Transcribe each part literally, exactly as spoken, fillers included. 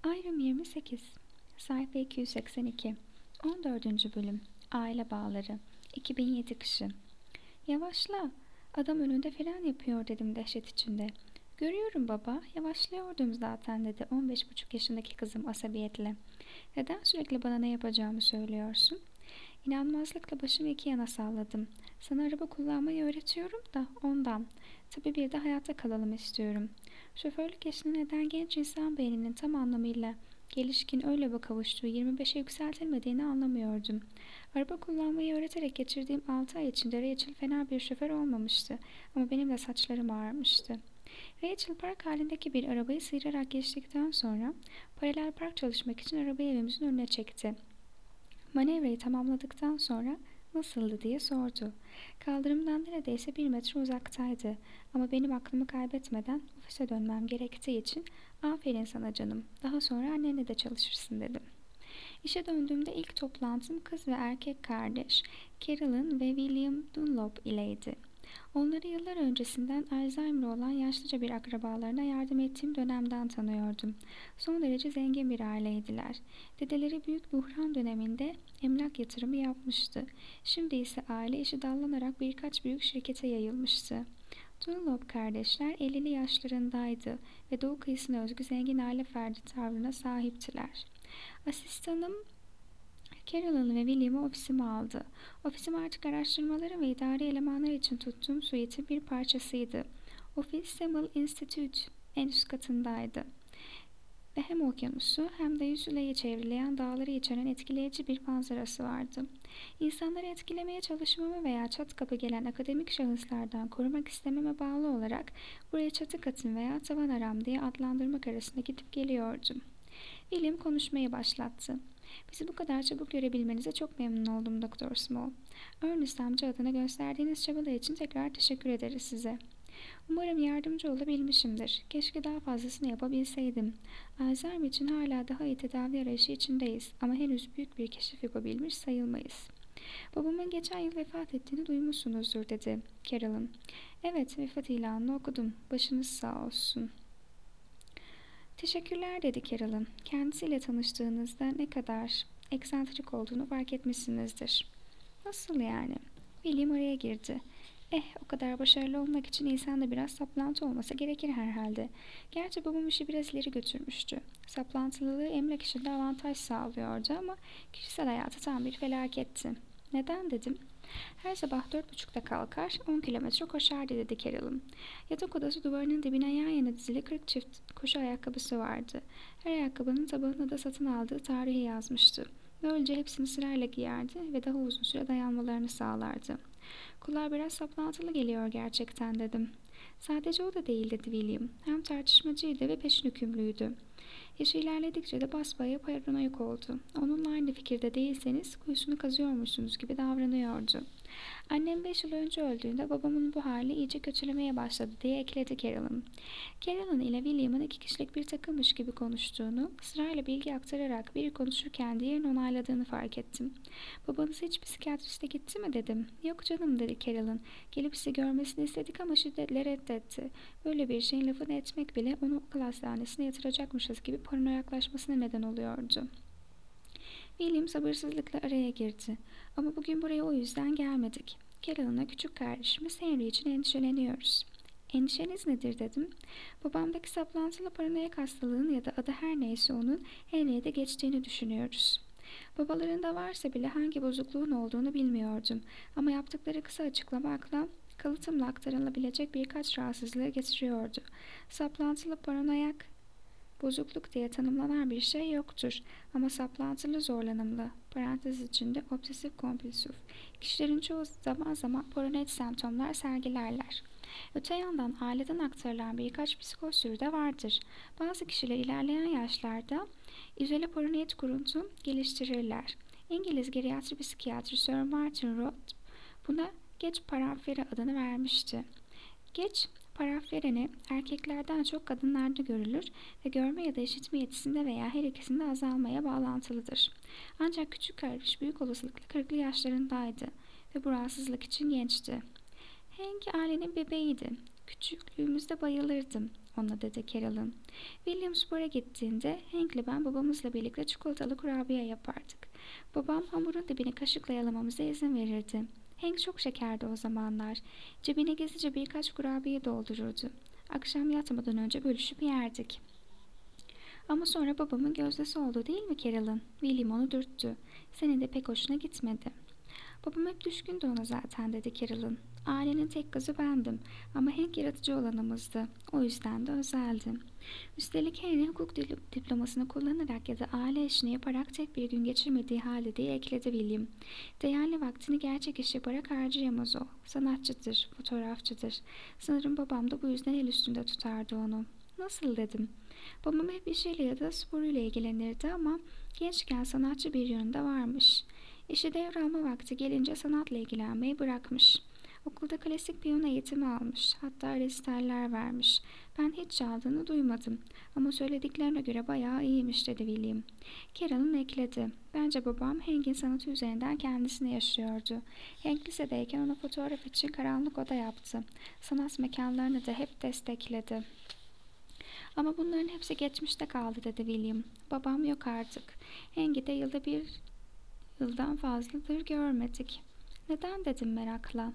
Ayrım yirmi sekiz. Sayfa iki yüz seksen iki. on dördüncü bölüm. Aile bağları. iki bin yedi kışı. Yavaşla. Adam önünde fren yapıyor dedim dehşet içinde. Görüyorum baba. Yavaşlıyordum zaten dedi on beş buçuk yaşındaki kızım asabiyetle. Neden sürekli bana ne yapacağımı söylüyorsun? İnanmazlıkla başımı iki yana salladım. Sana araba kullanmayı öğretiyorum da ondan. Tabii bir de hayatta kalalım istiyorum. Şoförlük yaşına neden genç insan beyninin tam anlamıyla gelişkin öyle bir kavuştuğu yirmi beşe yükseltilmediğini anlamıyordum. Araba kullanmayı öğreterek geçirdiğim altı ay içinde Rachel fena bir şoför olmamıştı ama benim de saçlarım ağarmıştı. Rachel park halindeki bir arabayı sıyırarak geçtikten sonra paralel park çalışmak için arabayı evimizin önüne çekti. Manevrayı tamamladıktan sonra nasıldı diye sordu. Kaldırımdan neredeyse bir metre uzaktaydı ama benim aklımı kaybetmeden ofise dönmem gerektiği için aferin sana canım, daha sonra annenle de çalışırsın dedim. İşe döndüğümde ilk toplantım kız ve erkek kardeş Carolyn ve William Dunlop ileydi. Onları yıllar öncesinden Alzheimer olan yaşlıca bir akrabalarına yardım ettiğim dönemden tanıyordum. Son derece zengin bir aileydiler. Dedeleri büyük buhran döneminde emlak yatırımı yapmıştı. Şimdi ise aile işi dallanarak birkaç büyük şirkete yayılmıştı. Dunlop kardeşler ellili yaşlarındaydı ve doğu kıyısına özgü zengin aile ferdi tavrına sahiptiler. Asistanım Carolyn ve William'ı ofisime aldı. Ofisim artık araştırmaları ve idari elemanlar için tuttuğum suite'in bir parçasıydı. Ofis Samuel Institute en üst katındaydı. Ve hem okyanusu hem de yüzüleyi çevreleyen dağları içeren etkileyici bir manzarası vardı. İnsanları etkilemeye çalışmama veya çat kapı gelen akademik şahıslardan korumak istememe bağlı olarak buraya çatı katım veya tavan aram diye adlandırmak arasında gidip geliyordum. William konuşmayı başlattı. Bizi bu kadar çabuk görebilmenize çok memnun oldum Doktor Small. Ernest amca adına gösterdiğiniz çabalar için tekrar teşekkür ederiz size. Umarım yardımcı olabilmişimdir. Keşke daha fazlasını yapabilseydim. Alzheimer için hala daha iyi tedavi arayışı içindeyiz ama henüz büyük bir keşif yapabilmiş sayılmayız. Babamın geçen yıl vefat ettiğini duymuşsunuzdur dedi Carolyn. Evet, vefat ilanını okudum. Başınız sağ olsun. Teşekkürler dedi Carolyn. Kendisiyle tanıştığınızda ne kadar eksantrik olduğunu fark etmişsinizdir. Nasıl yani? William araya girdi. Eh, o kadar başarılı olmak için insanda biraz saplantı olması gerekir herhalde. Gerçi babam işi biraz ileri götürmüştü. Saplantılılığı emlak işinde avantaj sağlıyordu ama kişisel hayatı tam bir felaketti. Neden dedim. Her sabah dört buçukta kalkar, on kilometre koşardı dedi Carolyn. Yatak odası duvarının dibine yan yana dizili kırk çift koşu ayakkabısı vardı. Her ayakkabının tabanına da satın aldığı tarihi yazmıştı. Böylece hepsini sırayla giyerdi ve daha uzun süre dayanmalarını sağlardı. Kulağa biraz saplantılı geliyor gerçekten dedim. Sadece o da değil dedi William. Hem tartışmacıydı ve peşin hükümlüydü. Yaşı ilerledikçe de basbayağı paranoyak oldu. Onunla aynı fikirde değilseniz kuyusunu kazıyormuşsunuz gibi davranıyordu. Annem beş yıl önce öldüğünde babamın bu hali iyice kötülemeye başladı diye ekledi Carolyn. Carolyn ile William'ın iki kişilik bir takımmış gibi konuştuğunu, sırayla bilgi aktararak biri konuşurken diğerini onayladığını fark ettim. Babanız hiç psikiyatriste gitti mi dedim. Yok canım dedi Carolyn. Gelip sizi görmesini istedik ama şiddetle reddetti. Böyle bir şeyin lafını etmek bile onu akıl hastanesine yatıracakmışız gibi paranoyaklaşmasına neden oluyordu. William sabırsızlıkla araya girdi. Ama bugün buraya o yüzden gelmedik. Carolyn'a küçük kardeşimiz Henry için endişeleniyoruz. Endişeniz nedir dedim. Babamdaki saplantılı paranoyak hastalığın ya da adı her neyse onun Henry'e de geçtiğini düşünüyoruz. Babalarında varsa bile hangi bozukluğun olduğunu bilmiyordum. Ama yaptıkları kısa açıklamakla kalıtımla aktarılabilecek birkaç rahatsızlığı getiriyordu. Saplantılı paranoyak bozukluk diye tanımlanan bir şey yoktur ama saplantılı zorlanımlı, parantez içinde obsesif kompulsif, kişilerin çoğu zaman zaman paranoid semptomlar sergilerler. Öte yandan aileden aktarılan birkaç psikoz türü de vardır. Bazı kişiler ilerleyen yaşlarda izole paranoid kuruntu geliştirirler. İngiliz geriatri psikiyatri Sir Martin Roth buna geç paranfera adını vermişti. Geç Paraflereni erkeklerden çok kadınlarda görülür ve görme ya da işitme yetisinde veya her ikisinde azalmaya bağlantılıdır. Ancak küçük kardeş büyük olasılıkla kırklı yaşlarındaydı ve bu rahatsızlık için gençti. Hank ailenin bebeğiydi. Küçüklüğümüzde bayılırdım ona, dedi Carolyn. Williamsburg'a gittiğinde Hank'le ben babamızla birlikte çikolatalı kurabiye yapardık. Babam hamurun dibini kaşıkla yalamamıza izin verirdi. Hank çok şekerdi o zamanlar. Cebine gizlice birkaç kurabiye doldururdu. Akşam yatmadan önce bölüşüp yerdik. Ama sonra babamın gözdesi oldu, değil mi Carolyn? William onu dürttü. Senin de pek hoşuna gitmedi. Babam hep düşkündü ona zaten, dedi Carolyn. Ailenin tek kızı bendim ama Hank yaratıcı olanımızdı. O yüzden de özeldi. Üstelik Henry hukuk diplomasını kullanarak ya da aile işini yaparak tek bir gün geçirmediği halde diye ekledi William. Değerli vaktini gerçek iş yaparak harcayamaz o. Sanatçıdır, fotoğrafçıdır. Sanırım babam da bu yüzden el üstünde tutardı onu. Nasıl, dedim. Babam hep işiyle ya da sporuyla ilgilenirdi ama gençken sanatçı bir yönde varmış. İşi devralma vakti gelince sanatla ilgilenmeyi bırakmış. Okulda klasik piyano eğitimi almış. Hatta resitaller vermiş. Ben hiç çaldığını duymadım. Ama söylediklerine göre bayağı iyiymiş, dedi William. Carolyn ekledi. Bence babam Hank'in sanatı üzerinden kendisini yaşıyordu. Hank lisedeyken ona fotoğraf için karanlık oda yaptı. Sanat mekanlarını da hep destekledi. Ama bunların hepsi geçmişte kaldı, dedi William. Babam yok artık. Hank'i de yılda bir yıldan fazladır görmedik. Neden, dedim merakla.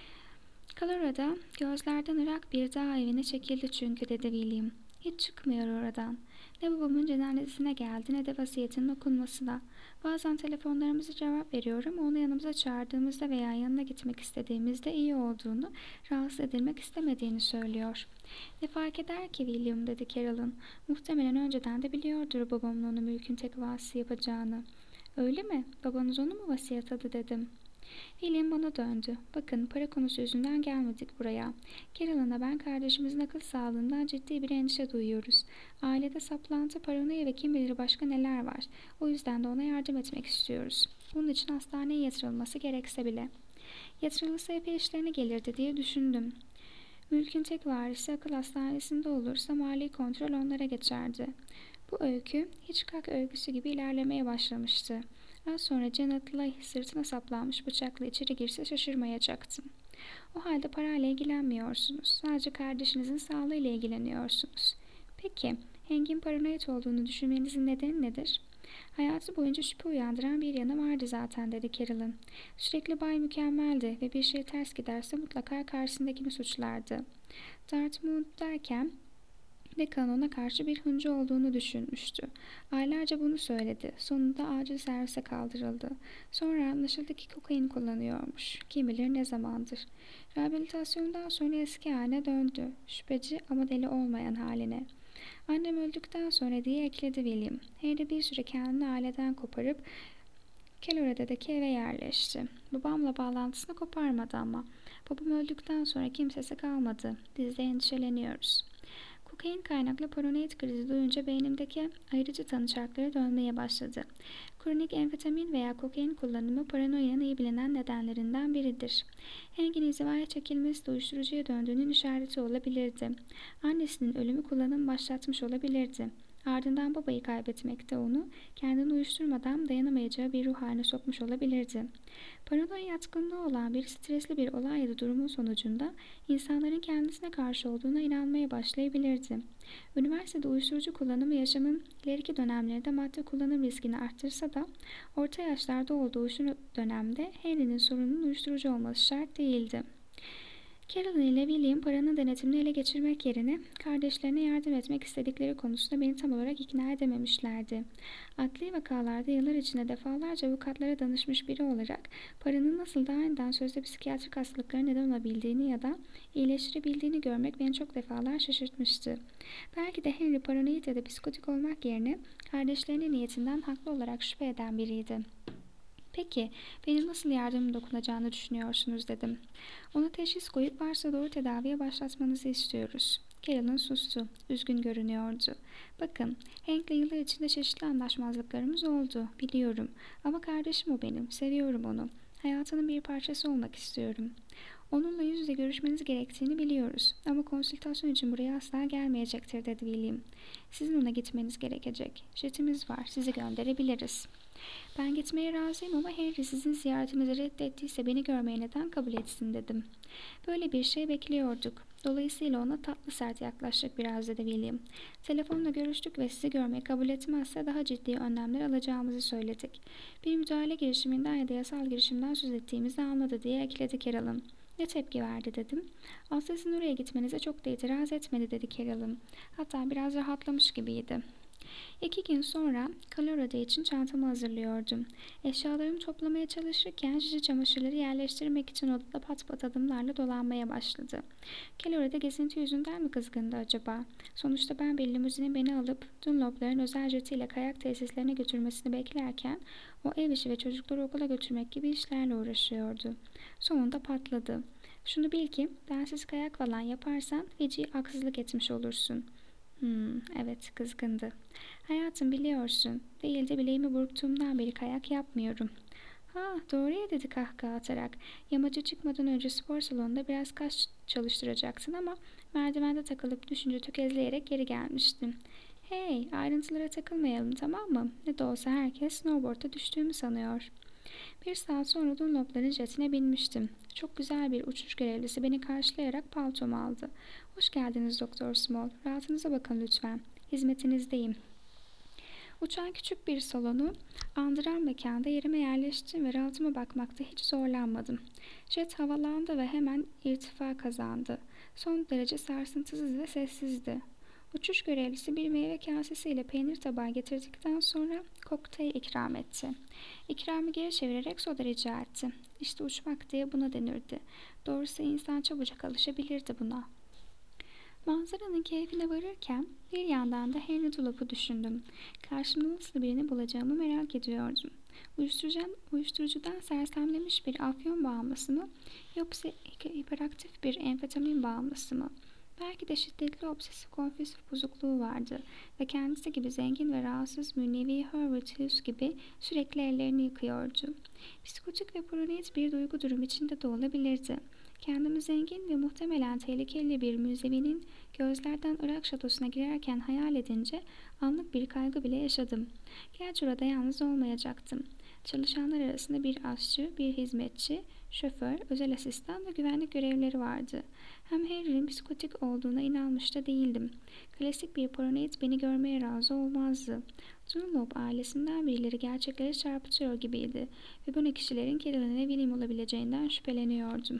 Colorado'da gözlerden ırak bir dağ evine çekildi çünkü, dedi William. Hiç çıkmıyor oradan. Ne babamın cenazesine geldi ne de vasiyetinin okunmasına. Bazen telefonlarımıza cevap veriyorum, onu yanımıza çağırdığımızda veya yanına gitmek istediğimizde iyi olduğunu, rahatsız edilmek istemediğini söylüyor. Ne fark eder ki William, dedi Carolyn. Muhtemelen önceden de biliyordur babamın onu mülkün tek varisi yapacağını. Öyle mi? Babanız onu mu vasiyet adı, dedim. William bana döndü. Bakın, para konusu yüzünden gelmedik buraya. Carolyn'la ben kardeşimizin akıl sağlığından ciddi bir endişe duyuyoruz. Ailede saplantı, paranoya ve kim bilir başka neler var. O yüzden de ona yardım etmek istiyoruz. Bunun için hastaneye yatırılması gerekse bile. Yatırılırsa epey işlerine gelirdi diye düşündüm. Mülkün tek varisi akıl hastanesinde olursa mali kontrol onlara geçerdi. Bu öykü Hitchcock öyküsü gibi ilerlemeye başlamıştı. Az sonra Janet Leigh sırtına saplanmış bıçakla içeri girse şaşırmayacaktım. O halde parayla ilgilenmiyorsunuz. Sadece kardeşinizin sağlığıyla ilgileniyorsunuz. Peki, Hank'in paranoid olduğunu düşünmenizin nedeni nedir? Hayatı boyunca şüphe uyandıran bir yanı vardı zaten, dedi Carolyn. Sürekli bay mükemmeldi ve bir şey ters giderse mutlaka karşısındakini suçlardı. Dartmouth derken ve kanona karşı bir hıncı olduğunu düşünmüştü. Aylarca bunu söyledi. Sonunda acil servise kaldırıldı. Sonra anlaşıldı ki kokain kullanıyormuş. Kim bilir ne zamandır. Rehabilitasyondan sonra eski haline döndü. Şüpheci ama deli olmayan haline. Annem öldükten sonra diye ekledi William. Harry bir süre kendini aileden koparıp Colorado'daki eve yerleşti. Babamla bağlantısını koparmadı ama. Babam öldükten sonra kimsesi kalmadı. Biz de endişeleniyoruz. Kokain kaynaklı paranoid krizi duyunca beynimdeki ayrıcı tanıcakları dönmeye başladı. Kronik amfetamin veya kokain kullanımı paranoyanın iyi bilinen nedenlerinden biridir. Hank'in inzivaya çekilmesi de uyuşturucuya döndüğünün işareti olabilirdi. Annesinin ölümü kullanım başlatmış olabilirdi. Ardından babayı kaybetmek de onu kendini uyuşturmadan dayanamayacağı bir ruh haline sokmuş olabilirdi. Paranoya yatkınlığı olan bir stresli bir olay ya da durumun sonucunda insanların kendisine karşı olduğuna inanmaya başlayabilirdi. Üniversitede uyuşturucu kullanımı yaşamın ileriki dönemlerinde madde kullanım riskini arttırsa da orta yaşlarda olduğu şu dönemde Henry'nin sorununun uyuşturucu olması şart değildi. Carolyn ile William paranın denetimini ele geçirmek yerine kardeşlerine yardım etmek istedikleri konusunda beni tam olarak ikna edememişlerdi. Adli vakalarda yıllar içinde defalarca avukatlara danışmış biri olarak paranın nasıl daha önceden sözde psikiyatrik hastalıklara neden olabildiğini ya da iyileştirebildiğini görmek beni çok defalar şaşırtmıştı. Belki de Henry paranoid ya da psikotik olmak yerine kardeşlerinin niyetinden haklı olarak şüphe eden biriydi. Peki, benim nasıl yardımım dokunacağını düşünüyorsunuz, dedim. Ona teşhis koyup varsa doğru tedaviye başlatmanızı istiyoruz. Carolyn sustu. Üzgün görünüyordu. Bakın, Hank'le yıllar içinde çeşitli anlaşmazlıklarımız oldu. Biliyorum. Ama kardeşim o benim. Seviyorum onu. Hayatının bir parçası olmak istiyorum. Onunla yüz yüze görüşmeniz gerektiğini biliyoruz. Ama konsültasyon için buraya asla gelmeyecektir, dedi William. Sizin ona gitmeniz gerekecek. Jetimiz var. Sizi gönderebiliriz. Ben gitmeye razıyım ama Henry sizin ziyaretinizi reddettiyse beni görmeye neden kabul etsin, dedim. Böyle bir şey bekliyorduk. Dolayısıyla ona tatlı sert yaklaşacak biraz dedi William. Telefonla görüştük ve sizi görmeyi kabul etmezse daha ciddi önlemler alacağımızı söyledik. Bir müdahale girişiminden ya da yasal girişimden söz ettiğimizi anladı diye ekledi Carolyn. Ne tepki verdi dedim. Aslında sizin oraya gitmenize çok da itiraz etmedi dedi Carolyn. Hatta biraz rahatlamış gibiydi. İki gün sonra Colorado için çantamı hazırlıyordum. Eşyalarımı toplamaya çalışırken şişe çamaşırları yerleştirmek için odada pat pat adımlarla dolanmaya başladı. Colorado gezinti yüzünden mi kızgındı acaba? Sonuçta ben bir limuzinin beni alıp Dunlop'ların özel jetiyle kayak tesislerine götürmesini beklerken o ev işi ve çocukları okula götürmek gibi işlerle uğraşıyordu. Sonunda patladı. Şunu bil ki bensiz kayak falan yaparsan feci haksızlık etmiş olursun. Hmm, evet kızgındı. Hayatım biliyorsun, değil de bileğimi burktuğumdan beri kayak yapmıyorum. Ha doğru ya dedi kahkaha atarak. Yamaca çıkmadan önce spor salonunda biraz kas çalıştıracaksın ama merdivende takılıp düşünce tökezleyerek geri gelmiştin. Hey ayrıntılara takılmayalım tamam mı? Ne de olsa herkes snowboard'a düştüğümü sanıyor. Bir saat sonra Dunlop'ların jetine binmiştim. Çok güzel bir uçuş görevlisi beni karşılayarak paltomu aldı. Hoş geldiniz Doktor Small. Rahatınıza bakın lütfen. Hizmetinizdeyim. Uçan küçük bir salonu andıran mekanda yerime yerleştim ve rahatıma bakmakta hiç zorlanmadım. Jet havalandı ve hemen irtifa kazandı. Son derece sarsıntısız ve sessizdi. Uçuş görevlisi bir meyve kasesiyle peynir tabağı getirdikten sonra kokteyl ikram etti. İkramı geri çevirerek soda rica etti. İşte uçmak diye buna denirdi. Doğrusu insan çabucak alışabilirdi buna. Manzaranın keyfine varırken bir yandan da Henry Dunlop'u düşündüm. Karşımda nasıl birini bulacağımı merak ediyordum. Uyuşturucudan, uyuşturucudan sersemlemiş bir afyon bağımlısı mı yoksa hiperaktif bir amfetamin bağımlısı mı? Belki de şiddetli obsesif kompulsif bozukluğu vardı ve kendisi gibi zengin ve rahatsız münnevi Herbert Hughes gibi sürekli ellerini yıkıyordu. Psikotik ve paranoid bir duygu durum içinde de olabilirdi. Kendimi zengin ve muhtemelen tehlikeli bir müzevinin gözlerden Irak şatosuna girerken hayal edince anlık bir kaygı bile yaşadım. Gerçi orada yalnız olmayacaktım. Çalışanlar arasında bir aşçı, bir hizmetçi, şoför, özel asistan ve güvenlik görevlileri vardı. Hem Henry'nin psikotik olduğuna inanmış da değildim. Klasik bir paranoid beni görmeye razı olmazdı. Dunlop ailesinden birileri gerçekleri çarpıtıyor gibiydi ve bunu kişilerin Carolyn ve William olabileceğinden şüpheleniyordum.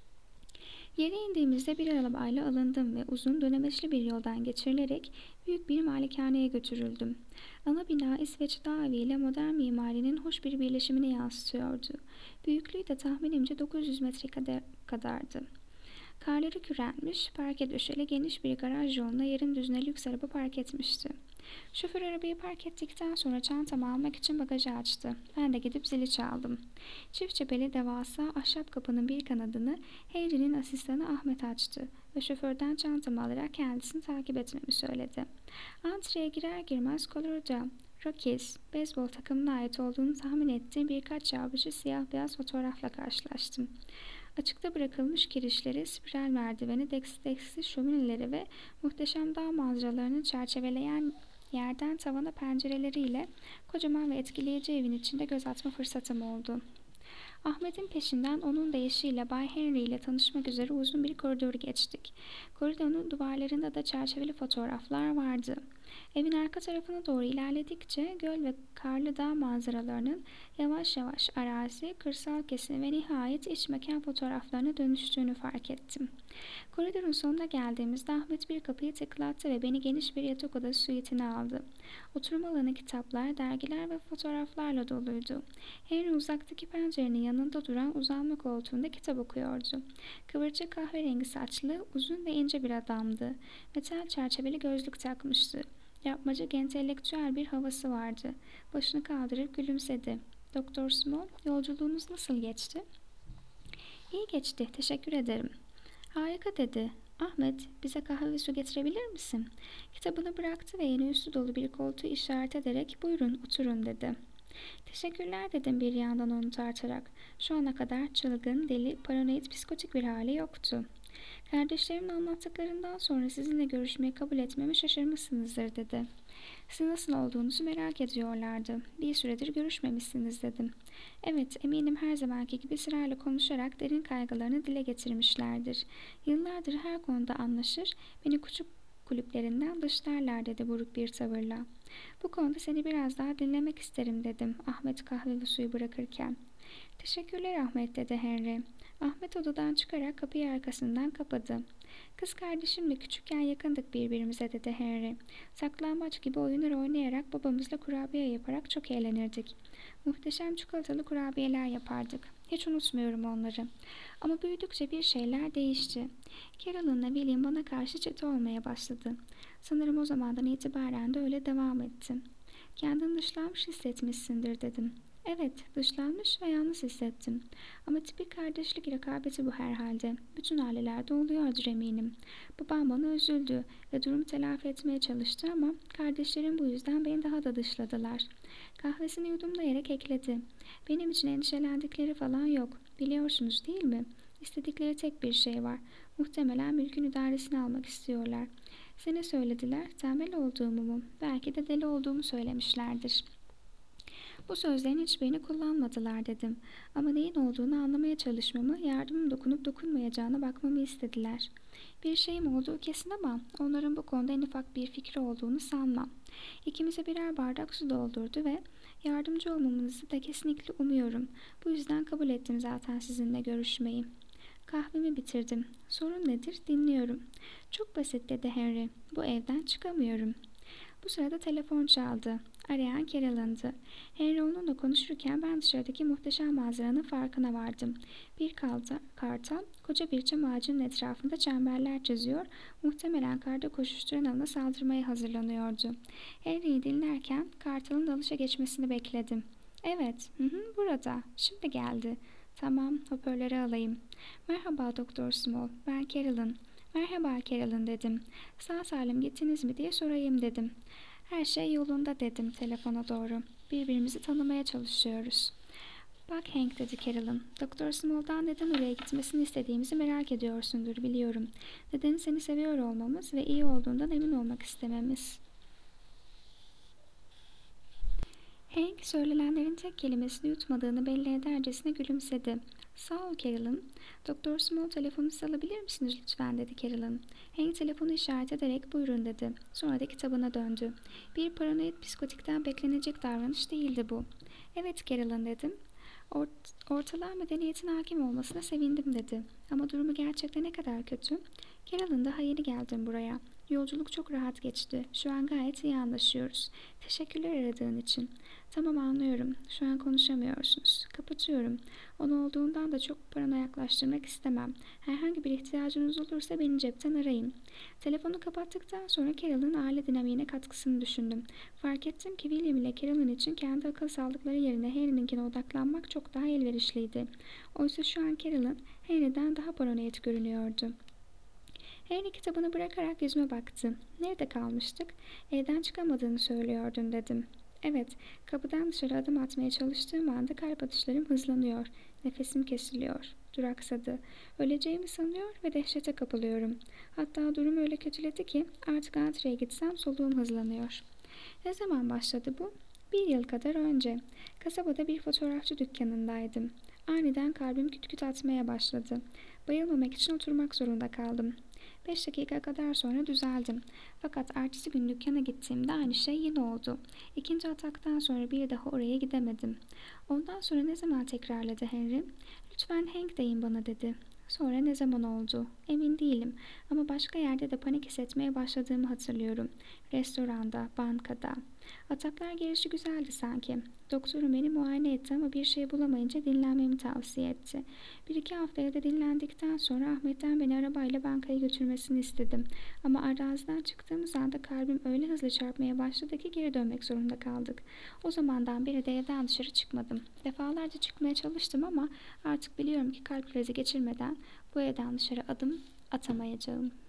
Yere indiğimizde bir arabayla alındım ve uzun dönemeçli bir yoldan geçirilerek büyük bir malikaneye götürüldüm. Ana bina İsveç dağ evi ile modern mimarinin hoş bir birleşimini yansıtıyordu. Büyüklüğü de tahminimce dokuz yüz metre kadardı. Karları kürenmiş, parke döşeli geniş bir garaj yoluna yarım düzine lüks araba park etmişti. Şoför arabayı park ettikten sonra çantamı almak için bagajı açtı. Ben de gidip zili çaldım. Çift cepheli devasa ahşap kapının bir kanadını Henry'nin asistanı Ahmet açtı ve şoförden çantamı alarak kendisini takip etmemi söyledi. Antreye girer girmez Colorado Rockies beyzbol takımına ait olduğunu tahmin ettiğim birkaç yavrucu siyah beyaz fotoğrafla karşılaştım. Açıkta bırakılmış kirişleri, spiral merdiveni, desteksiz şömineleri ve muhteşem dağ manzaralarını çerçeveleyen yerden tavana pencereleriyle kocaman ve etkileyici evin içinde göz atma fırsatım oldu. Ahmet'in peşinden onun da eşiyle Bay Henry ile tanışmak üzere uzun bir koridoru geçtik. Koridorun duvarlarında da çerçeveli fotoğraflar vardı. Evin arka tarafına doğru ilerledikçe göl ve karlı dağ manzaralarının yavaş yavaş arazi, kırsal kesim ve nihayet iç mekan fotoğraflarına dönüştüğünü fark ettim. Koridorun sonuna geldiğimizde Ahmet bir kapıyı tıklattı ve beni geniş bir yatak odası suitine aldı. Oturma alanı kitaplar, dergiler ve fotoğraflarla doluydu. Henry uzaktaki pencerenin yanında duran uzanma koltuğunda kitap okuyordu. Kıvırcık kahverengi saçlı, uzun ve ince bir adamdı. Metal çerçeveli gözlük takmıştı. Yapmacık entelektüel bir havası vardı. Başını kaldırıp gülümsedi. Doktor Small, yolculuğunuz nasıl geçti? İyi geçti, teşekkür ederim. Harika dedi. Ahmet, bize kahve ve su getirebilir misin? Kitabını bıraktı ve yeni üstü dolu bir koltuğu işaret ederek buyurun oturun dedi. Teşekkürler dedim bir yandan onu tartarak. Şu ana kadar çılgın, deli, paranoid, psikotik bir hali yoktu. Kardeşlerimin anlattıklarından sonra sizinle görüşmeyi kabul etmemi şaşırmışsınızdır dedi. Siz nasıl olduğunuzu merak ediyorlardı. Bir süredir görüşmemişsiniz dedim. Evet, eminim her zamanki gibi sırayla konuşarak derin kaygılarını dile getirmişlerdir. Yıllardır her konuda anlaşır, beni küçük kulüplerinden dışlarlar dedi buruk bir tavırla. Bu konuda seni biraz daha dinlemek isterim dedim Ahmet kahve ve suyu bırakırken. Teşekkürler Ahmet dedi Henry. Ahmet odadan çıkarak kapıyı arkasından kapadı. Kız kardeşimle küçükken yakındık birbirimize dedi Henry. Saklambaç gibi oyunlar oynayarak babamızla kurabiye yaparak çok eğlenirdik. Muhteşem çikolatalı kurabiyeler yapardık. Hiç unutmuyorum onları. Ama büyüdükçe bir şeyler değişti. Carolyn'la William bana karşı çete olmaya başladı. Sanırım o zamandan itibaren de öyle devam etti. Kendini dışlanmış hissetmişsindir dedim. Evet, dışlanmış ve yalnız hissettim. Ama tipik kardeşlik rekabeti bu herhalde. Bütün ailelerde oluyordur eminim. Babam bana üzüldü ve durumu telafi etmeye çalıştı ama kardeşlerim bu yüzden beni daha da dışladılar. Kahvesini yudumlayarak ekledi. Benim için endişelendikleri falan yok. Biliyorsunuz değil mi? İstedikleri tek bir şey var. Muhtemelen mülkün idaresini almak istiyorlar. Size ne söylediler? Tembel olduğumu mu? Belki de deli olduğumu söylemişlerdir. Bu sözlerin hiçbirini kullanmadılar dedim. Ama neyin olduğunu anlamaya çalışmamı, yardımım dokunup dokunmayacağına bakmamı istediler. Bir şeyim olduğu kesin ama onların bu konuda en ufak bir fikri olduğunu sanmam. İkimize birer bardak su doldurdu ve yardımcı olmamızı da kesinlikle umuyorum. Bu yüzden kabul ettim zaten sizinle görüşmeyi. Kahvemi bitirdim. Sorun nedir? Dinliyorum. Çok basit dedi Henry. Bu evden çıkamıyorum. Bu sırada telefon çaldı. Arayan Carolyn'dı. Henry onunla konuşurken ben dışarıdaki muhteşem manzaranın farkına vardım. Bir kalta, kartal koca bir çam ağacının etrafında çemberler çiziyor, muhtemelen karda koşuşturan alana saldırmaya hazırlanıyordu. Henry'yi dinlerken kartalın dalışa geçmesini bekledim. Evet, hı hı, burada. Şimdi geldi. Tamam, hoparlörü alayım. Merhaba Doktor Small, ben Carolyn. Merhaba Carolyn dedim. Sağ salim gittiniz mi diye sorayım dedim. Her şey yolunda dedim telefona doğru. Birbirimizi tanımaya çalışıyoruz. Bak Hank dedi Carolyn. Doktor Small'dan neden oraya gitmesini istediğimizi merak ediyorsundur biliyorum. Nedeni seni seviyor olmamız ve iyi olduğundan emin olmak istememiz. Hank söylenenlerin tek kelimesini yutmadığını belli edercesine gülümsedi. Sağ ol Carolyn. Doktor Small telefonunuzu alabilir misiniz lütfen dedi Carolyn. Hank telefonu işaret ederek buyurun dedi. Sonra da kitabına döndü. Bir paranoid psikotikten beklenecek davranış değildi bu. Evet Carolyn dedim. Ort ortalığa medeniyetin hakim olmasına sevindim dedi. Ama durumu gerçekten ne kadar kötü. Carolyn daha yeni geldim buraya. Yolculuk çok rahat geçti. Şu an gayet iyi anlaşıyoruz. Teşekkürler aradığın için. Tamam anlıyorum. Şu an konuşamıyorsunuz. Kapatıyorum. Onu olduğundan da çok parana yaklaştırmak istemem. Herhangi bir ihtiyacınız olursa beni cepten arayın. Telefonu kapattıktan sonra Carol'ın aile dinamiğine katkısını düşündüm. Fark ettim ki William ile Carol'ın için kendi akıl sağlıkları yerine Henry'ninkine odaklanmak çok daha elverişliydi. Oysa şu an Carol'ın Henry'den daha paranoid görünüyordu. Henry kitabını bırakarak yüzüme baktı. Nerede kalmıştık? Evden çıkamadığını söylüyordun dedim. Evet, kapıdan dışarı adım atmaya çalıştığım anda kalp atışlarım hızlanıyor. Nefesim kesiliyor. Duraksadı. Öleceğimi sanıyor ve dehşete kapılıyorum. Hatta durum öyle kötüledi ki artık antreye gitsem soluğum hızlanıyor. Ne zaman başladı bu? Bir yıl kadar önce. Kasabada bir fotoğrafçı dükkanındaydım. Aniden kalbim küt küt atmaya başladı. Bayılmamak için oturmak zorunda kaldım. Beş dakika kadar sonra düzeldim. Fakat ertesi gün dükkana gittiğimde aynı şey yine oldu. İkinci ataktan sonra bir daha oraya gidemedim. Ondan sonra ne zaman tekrarladı Henry? Lütfen Hank deyin bana dedi. Sonra ne zaman oldu? Emin değilim ama başka yerde de panik hissetmeye başladığımı hatırlıyorum. Restoranda, bankada. Ataklar gelişi güzeldi sanki. Doktorum beni muayene etti ama bir şey bulamayınca dinlenmemi tavsiye etti. Bir iki hafta evde dinlendikten sonra Ahmet'ten beni arabayla bankaya götürmesini istedim. Ama araziden çıktığımız anda kalbim öyle hızlı çarpmaya başladı ki geri dönmek zorunda kaldık. O zamandan beri de evden dışarı çıkmadım. Defalarca çıkmaya çalıştım ama artık biliyorum ki kalp krizi geçirmeden bu evden dışarı adım atamayacağım.